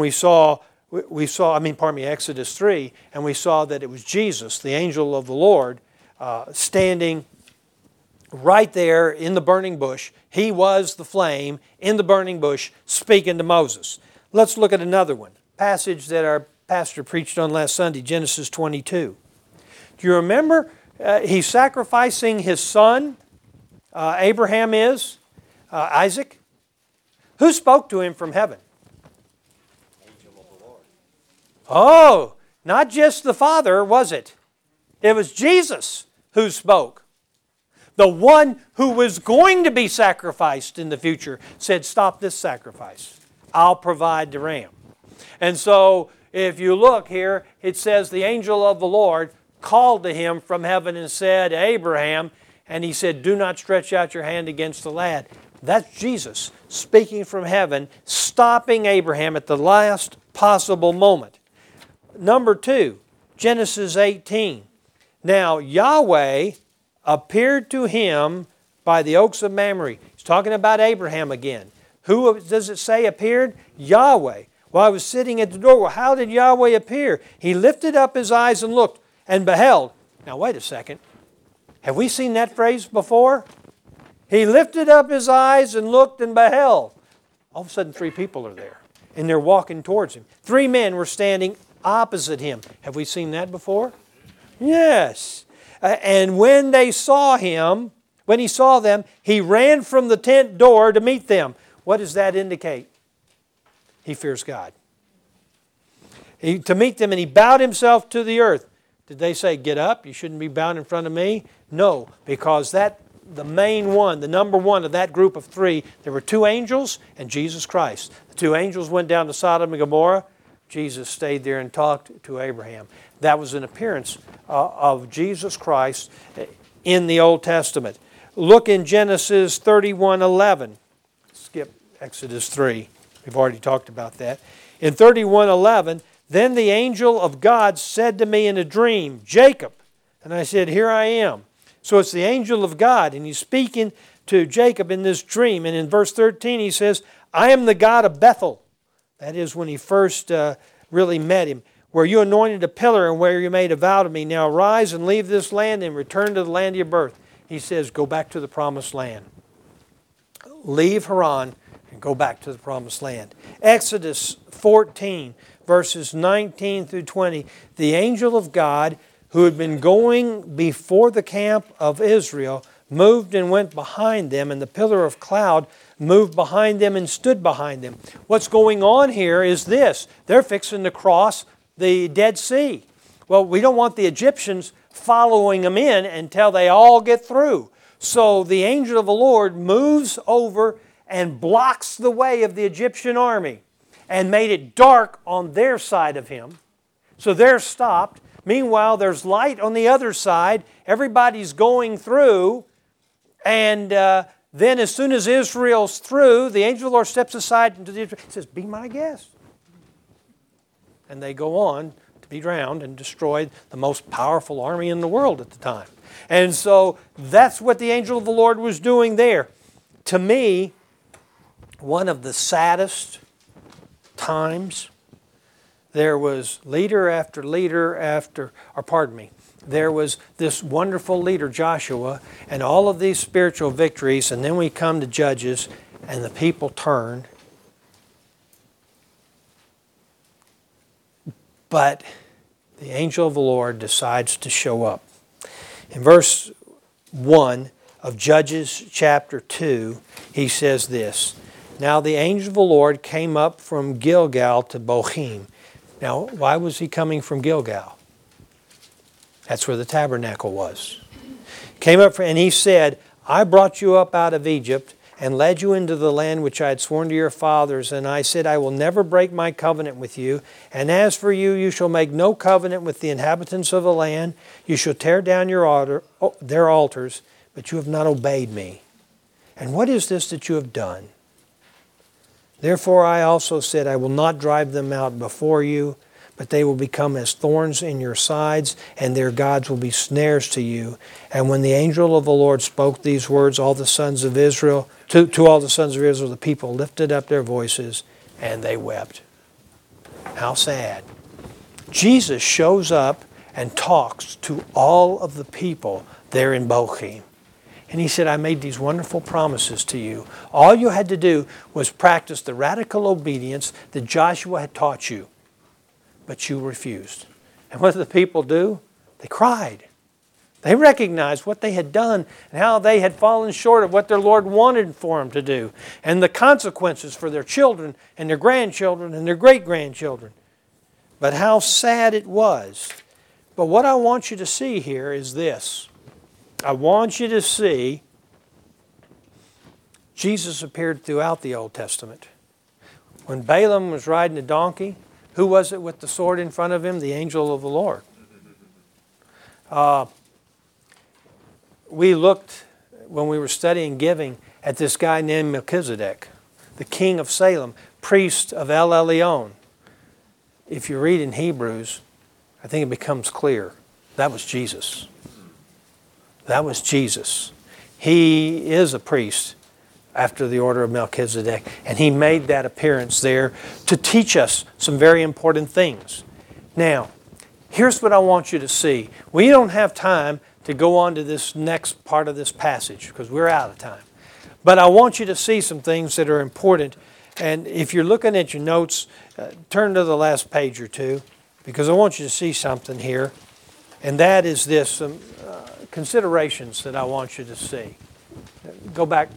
Exodus 3, and we saw that it was Jesus, the angel of the Lord, standing right there in the burning bush. He was the flame in the burning bush speaking to Moses. Let's look at another one. Passage that our pastor preached on last Sunday, Genesis 22. Do you remember he's sacrificing his son, Abraham is, Isaac? Who spoke to him from heaven? Angel of the Lord. Oh, not just the Father, was it? It was Jesus who spoke. The one who was going to be sacrificed in the future said, stop this sacrifice. I'll provide the ram. And so, if you look here, it says the angel of the Lord called to him from heaven and said, Abraham, and he said, do not stretch out your hand against the lad. That's Jesus speaking from heaven, stopping Abraham at the last possible moment. Number 2, Genesis 18. Now Yahweh appeared to him by the oaks of Mamre. He's talking about Abraham again. Who does it say appeared? Yahweh. While I was sitting at the door, well, how did Yahweh appear? He lifted up His eyes and looked and beheld. Now wait a second. Have we seen that phrase before? He lifted up His eyes and looked and beheld. All of a sudden 3 people are there. And they're walking towards Him. 3 men were standing opposite Him. Have we seen that before? Yes. And when they saw Him, when He saw them, He ran from the tent door to meet them. What does that indicate? He fears God. to meet them, and he bowed himself to the earth. Did they say, get up, you shouldn't be bowed in front of me? No, because the main one, the number one of that group of three, there were two angels and Jesus Christ. The two angels went down to Sodom and Gomorrah. Jesus stayed there and talked to Abraham. That was an appearance of Jesus Christ in the Old Testament. Look in Genesis 31:11. Skip Exodus 3. We've already talked about that. In 31:11, then the angel of God said to me in a dream, Jacob. And I said, here I am. So it's the angel of God, and he's speaking to Jacob in this dream. And in verse 13 he says, I am the God of Bethel. That is when he first really met him. Where you anointed a pillar and where you made a vow to me. Now arise and leave this land and return to the land of your birth. He says, go back to the promised land. Leave Haran and go back to the promised land. Exodus 14, verses 19 through 20. The angel of God, who had been going before the camp of Israel, moved and went behind them, and the pillar of cloud moved behind them and stood behind them. What's going on here is this. They're fixing to cross the Dead Sea. Well, we don't want the Egyptians following them in until they all get through. So the angel of the Lord moves over and blocks the way of the Egyptian army and made it dark on their side of him. So they're stopped. Meanwhile, there's light on the other side. Everybody's going through. And then as soon as Israel's through, the angel of the Lord steps aside and says, be my guest. And they go on to be drowned and destroy the most powerful army in the world at the time. And so that's what the angel of the Lord was doing there. To me, one of the saddest times, there was leader after leader there was this wonderful leader, Joshua, and all of these spiritual victories, and then we come to Judges, and the people turn. But the angel of the Lord decides to show up. In verse 1 of Judges chapter 2, he says this, Now the angel of the Lord came up from Gilgal to Bochim. Now, why was he coming from Gilgal? That's where the tabernacle was. Came up and he said, I brought you up out of Egypt and led you into the land which I had sworn to your fathers. And I said, I will never break my covenant with you. And as for you, you shall make no covenant with the inhabitants of the land. You shall tear down their altars, but you have not obeyed me. And what is this that you have done? Therefore I also said, I will not drive them out before you, but they will become as thorns in your sides, and their gods will be snares to you. And when the angel of the Lord spoke these words, all the sons of Israel, to all the sons of Israel, the people lifted up their voices, and they wept. How sad. Jesus shows up and talks to all of the people there in Bochim. And he said, I made these wonderful promises to you. All you had to do was practice the radical obedience that Joshua had taught you. But you refused. And what did the people do? They cried. They recognized what they had done and how they had fallen short of what their Lord wanted for them to do. And the consequences for their children and their grandchildren and their great-grandchildren. But how sad it was. But what I want you to see here is this. I want you to see Jesus appeared throughout the Old Testament. When Balaam was riding a donkey, who was it with the sword in front of him? The angel of the Lord. We looked, when we were studying giving, at this guy named Melchizedek, the king of Salem, priest of El Elyon. If you read in Hebrews, I think it becomes clear. That was Jesus. That was Jesus. He is a priest after the order of Melchizedek, and he made that appearance there to teach us some very important things. Now, here's what I want you to see. We don't have time to go on to this next part of this passage because we're out of time. But I want you to see some things that are important. And if you're looking at your notes, turn to the last page or two because I want you to see something here. And that is this, some considerations that I want you to see. Go back.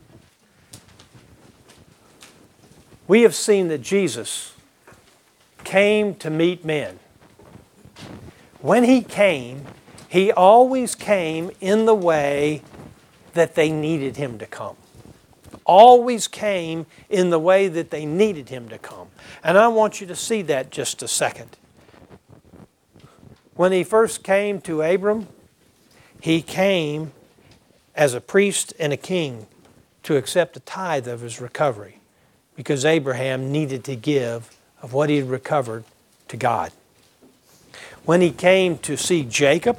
We have seen that Jesus came to meet men. When he came, he always came in the way that they needed him to come. Always came in the way that they needed him to come. And I want you to see that just a second. When he first came to Abram, he came as a priest and a king to accept a tithe of his recovery, because Abraham needed to give of what he had recovered to God. When he came to see Jacob,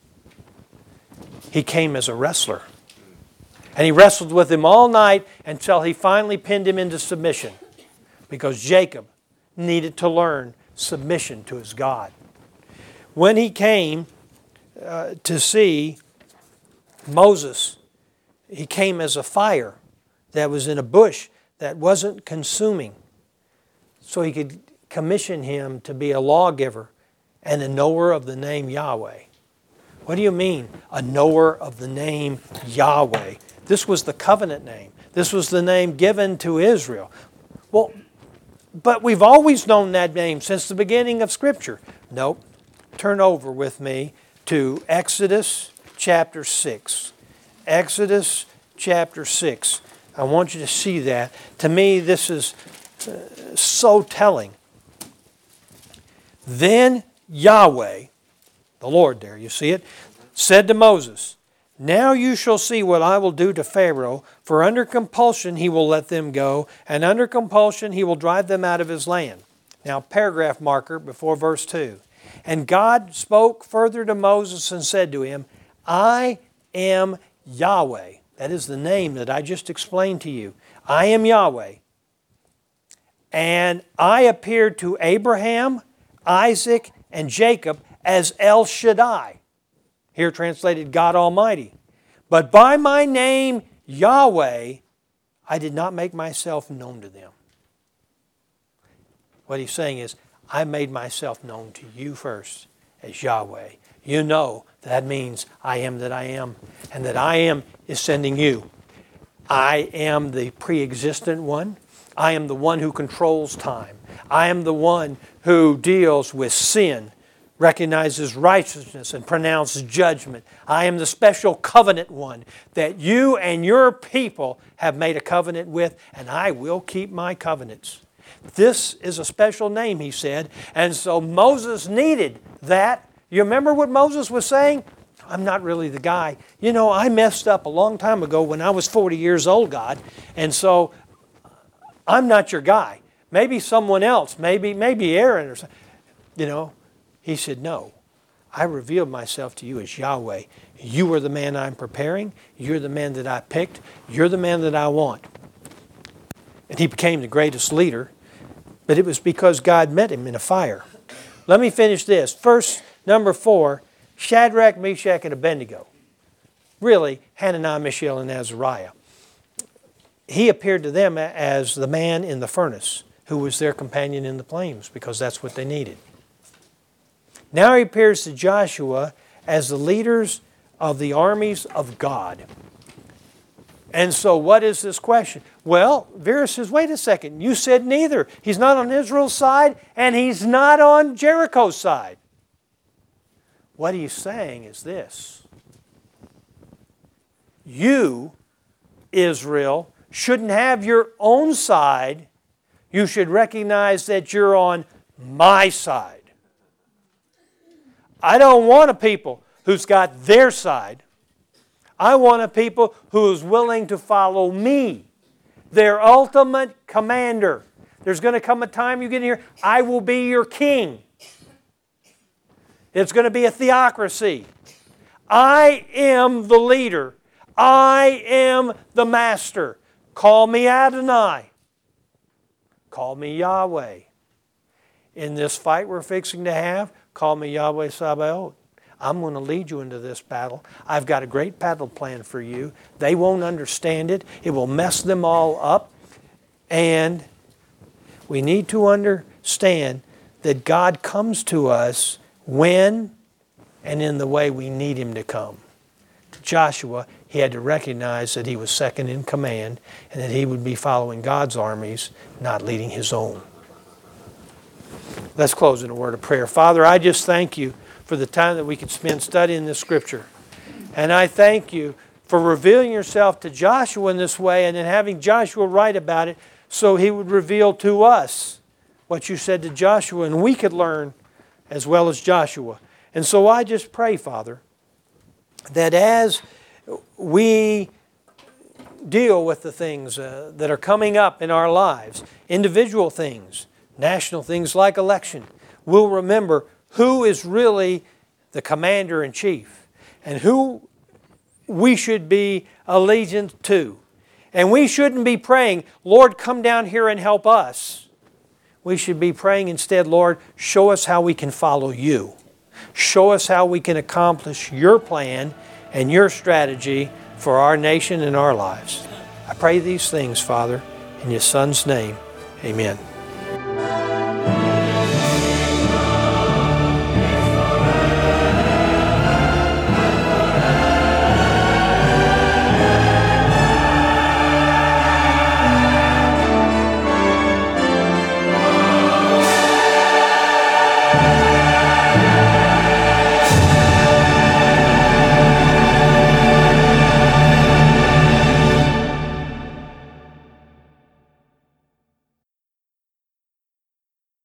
he came as a wrestler. And he wrestled with him all night until he finally pinned him into submission, because Jacob needed to learn submission to his God. When he came to see Moses, he came as a fire that was in a bush that wasn't consuming, so he could commission him to be a lawgiver and a knower of the name Yahweh. What do you mean, a knower of the name Yahweh? This was the covenant name. This was the name given to Israel. Well, but we've always known that name since the beginning of Scripture. Nope. Turn over with me to Exodus chapter 6. Exodus chapter 6. I want you to see that. To me, this is so telling. Then Yahweh, the Lord there, you see it, said to Moses, "Now you shall see what I will do to Pharaoh, for under compulsion he will let them go, and under compulsion he will drive them out of his land." Now, paragraph marker before verse 2. And God spoke further to Moses and said to him, "I am Yahweh." That is the name that I just explained to you. I am Yahweh. "And I appeared to Abraham, Isaac, and Jacob as El Shaddai." Here translated God Almighty. "But by my name Yahweh, I did not make myself known to them." What he's saying is, I made myself known to you first as Yahweh. You know that means I am that I am, and that I am is sending you. I am the pre-existent one. I am the one who controls time. I am the one who deals with sin, recognizes righteousness, and pronounces judgment. I am the special covenant one that you and your people have made a covenant with, and I will keep my covenants. This is a special name, he said, and so Moses needed that. You remember what Moses was saying? I'm not really the guy. You know, I messed up a long time ago when I was 40 years old, God, and so I'm not your guy. Maybe someone else, maybe Aaron or something. You know, he said, no, I revealed myself to you as Yahweh. You are the man I'm preparing. You're the man that I picked. You're the man that I want. And he became the greatest leader, but it was because God met him in a fire. Let me finish this. First, number 4, Shadrach, Meshach, and Abednego. Really, Hananiah, Mishael, and Azariah. He appeared to them as the man in the furnace who was their companion in the flames, because that's what they needed. Now he appears to Joshua as the leaders of the armies of God. And so what is this question? Well, Vera says, wait a second, you said neither. He's not on Israel's side and he's not on Jericho's side. What he's saying is this: you, Israel, shouldn't have your own side. You should recognize that you're on my side. I don't want a people who's got their side. I want a people who's willing to follow me, their ultimate commander. There's going to come a time you get in here, I will be your king. It's going to be a theocracy. I am the leader. I am the master. Call me Adonai. Call me Yahweh. In this fight we're fixing to have, call me Yahweh Sabaoth. I'm going to lead you into this battle. I've got a great battle plan for you. They won't understand it. It will mess them all up. And we need to understand that God comes to us when and in the way we need Him to come. Joshua, he had to recognize that he was second in command and that he would be following God's armies, not leading his own. Let's close in a word of prayer. Father, I just thank you for the time that we could spend studying this Scripture. And I thank you for revealing yourself to Joshua in this way and then having Joshua write about it so he would reveal to us what you said to Joshua and we could learn as well as Joshua. And so I just pray, Father, that as we deal with the things that are coming up in our lives, individual things, national things like election, we'll remember who is really the commander-in-chief and who we should be allegiant to. And we shouldn't be praying, Lord, come down here and help us. We should be praying instead, Lord, show us how we can follow you. Show us how we can accomplish your plan and your strategy for our nation and our lives. I pray these things, Father, in your Son's name. Amen.